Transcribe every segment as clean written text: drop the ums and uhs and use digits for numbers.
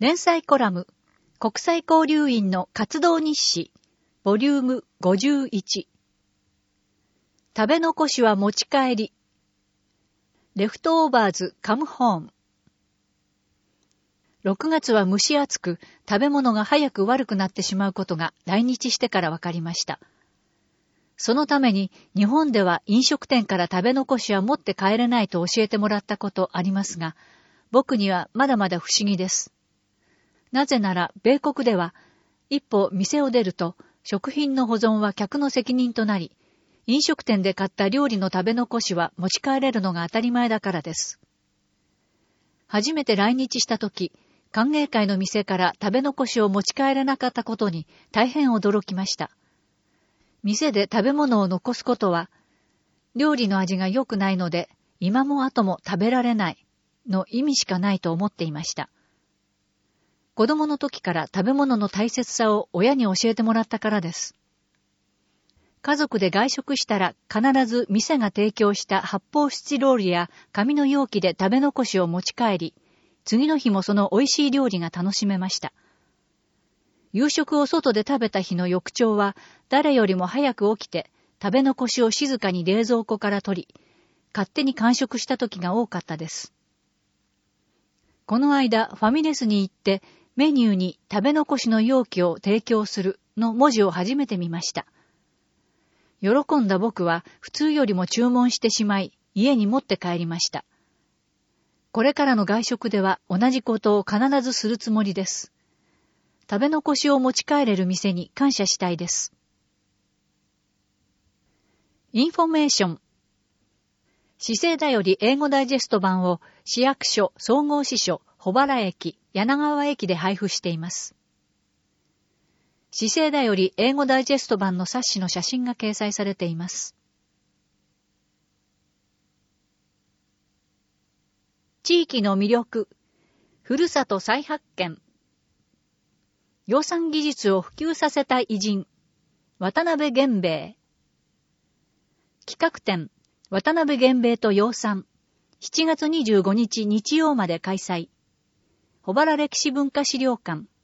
連載コラム、国際交流員の活動日誌、ボリューム51。食べ残しは持ち帰り。レフトオーバーズカムホーム。6月は蒸し暑く、食べ物が早く悪くなってしまうことが来日してから分かりました。そのために日本では飲食店から食べ残しは持って帰れないと教えてもらったことありますが、僕にはまだまだ不思議です。なぜなら米国では一歩店を出ると食品の保存は客の責任となり、飲食店で買った料理の食べ残しは持ち帰れるのが当たり前だからです。初めて来日したとき、歓迎会の店から食べ残しを持ち帰れなかったことに大変驚きました。店で食べ物を残すことは、料理の味が良くないので、今も後も食べられないの意味しかないと思っていました。子供の時から食べ物の大切さを親に教えてもらったからです。家族で外食したら必ず店が提供した発泡スチロールや紙の容器で食べ残しを持ち帰り、次の日もその美味しい料理が楽しめました。夕食を外で食べた日の翌朝は誰よりも早く起きて食べ残しを静かに冷蔵庫から取り、勝手に完食した時が多かったです。この間ファミレスに行ってメニューに食べ残しの容器を提供するの文字を初めて見ました。喜んだ僕は普通よりも注文してしまい家に持って帰りました。これからの外食では同じことを必ずするつもりです。食べ残しを持ち帰れる店に感謝したいです。インフォメーション。市政だより英語ダイジェスト版を市役所、総合支所、保原駅、柳川駅で配布しています。市政だより英語ダイジェスト版の冊子の写真が掲載されています。地域の魅力、ふるさと再発見。養蚕技術を普及させた偉人、渡辺源兵衛。企画展、渡辺源兵衛と養蚕、7月25日日曜まで開催。保原歴史文化資料館。伊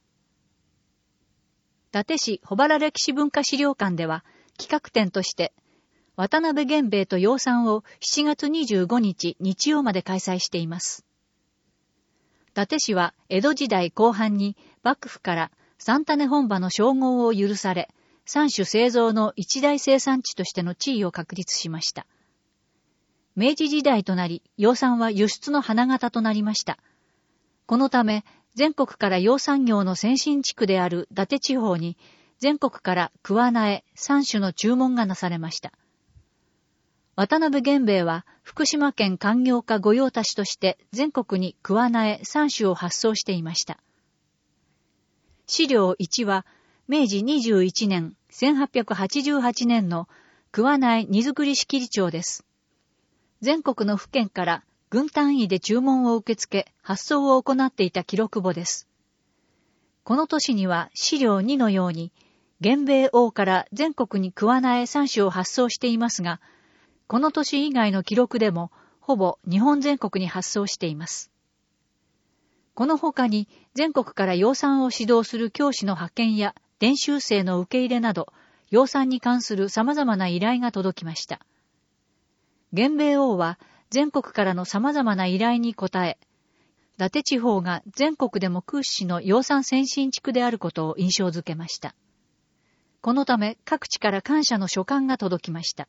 達市保原歴史文化資料館では、企画展として、渡辺源兵衛と養蚕を7月25日日曜まで開催しています。伊達市は江戸時代後半に幕府から三種本場の称号を許され、三種製造の一大生産地としての地位を確立しました。明治時代となり、養蚕は輸出の花形となりました。このため、全国から養蚕業の先進地区である伊達地方に、全国から桑苗、三種の注文がなされました。渡辺源兵衛は福島県官業課御用達として全国に桑苗3種を発送していました。資料1は明治21年1888年の桑苗荷造り仕切り帳です。全国の府県から郡単位で注文を受け付け発送を行っていた記録簿です。この年には資料2のように源兵衛王から全国に桑苗3種を発送していますが、この年以外の記録でも、ほぼ日本全国に発送しています。この他に、全国から養蚕を指導する教師の派遣や、伝習生の受け入れなど、養蚕に関する様々な依頼が届きました。源兵衛王は、全国からの様々な依頼に応え、伊達地方が全国でも屈指の養蚕先進地区であることを印象づけました。このため、各地から感謝の書簡が届きました。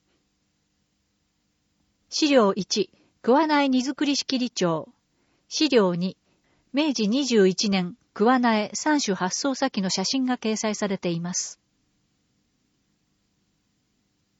資料1、桑苗荷造り仕切り帳。資料2、明治21年桑苗3種発送先の写真が掲載されています。